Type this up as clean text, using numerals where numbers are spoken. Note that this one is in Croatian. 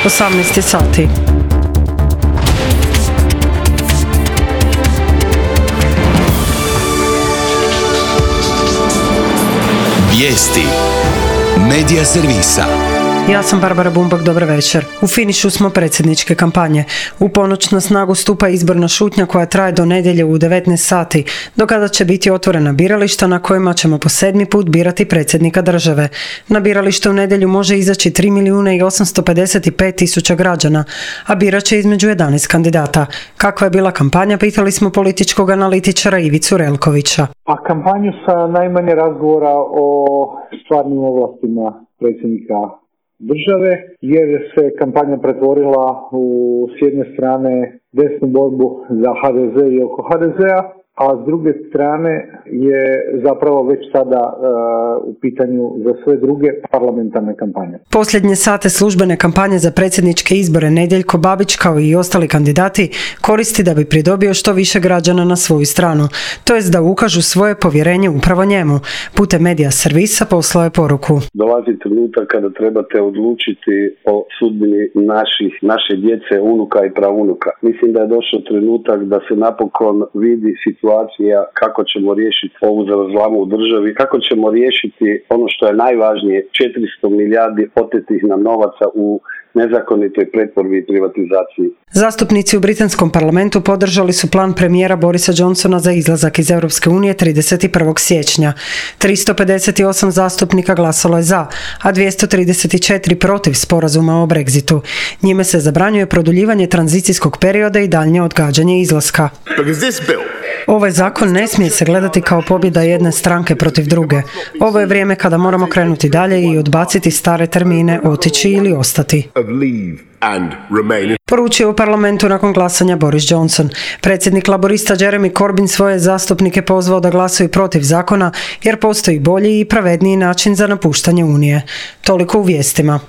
18 sati. Vijesti Medija servisa. Ja sam Barbara Bumbak, dobar večer. U finišu smo predsjedničke kampanje. U ponoć na snagu stupa izborna šutnja koja traje do nedjelje u 19 sati, do kada će biti otvorena birališta na kojima ćemo po 7. put birati predsjednika države. Na biralište u nedjelju može izaći 3.855.000 građana, a birat će između 11 kandidata. Kakva je bila kampanja, pitali smo političkog analitičara Ivicu Relkovića. A kampanju sa najmanje razgovora o stvarnim ovlastima predsjednika države, jer se kampanja pretvorila s jedne strane desnu borbu za HDZ i oko HDZ-a, a s druge strane je zapravo već sada u pitanju za sve druge parlamentarne kampanje. Posljednje sate službene kampanje za predsjedničke izbore Nedjeljko Babić, kao i ostali kandidati, koristi da bi pridobio što više građana na svoju stranu, to jest da ukažu svoje povjerenje upravo njemu. Putem medija servisa poslao je poruku. Dolazi trenutak kada trebate odlučiti o sudbini naše djece, unuka i pravunuka. Mislim da je došao trenutak da se napokon vidi situacija kako ćemo riješiti ovu zavrzlamu u državi, kako ćemo riješiti ono što je najvažnije, 400 milijardi otetih nam novaca u nezakonitoj pretvorbi i privatizaciji. Zastupnici u britanskom parlamentu podržali su plan premijera Borisa Johnsona za izlazak iz Europske unije 31. siječnja. 358 zastupnika glasalo je za, a 234 protiv sporazuma o Brexitu. Njime se zabranjuje produljivanje tranzicijskog perioda i daljnje odgađanje izlaska. Ovaj zakon ne smije se gledati kao pobjeda jedne stranke protiv druge. Ovo je vrijeme kada moramo krenuti dalje i odbaciti stare termine otići ili ostati. Poručio u parlamentu nakon glasanja Boris Johnson. Predsjednik laborista Jeremy Corbyn svoje zastupnike pozvao da glasuju protiv zakona jer postoji bolji i pravedniji način za napuštanje Unije. Toliko u vijestima.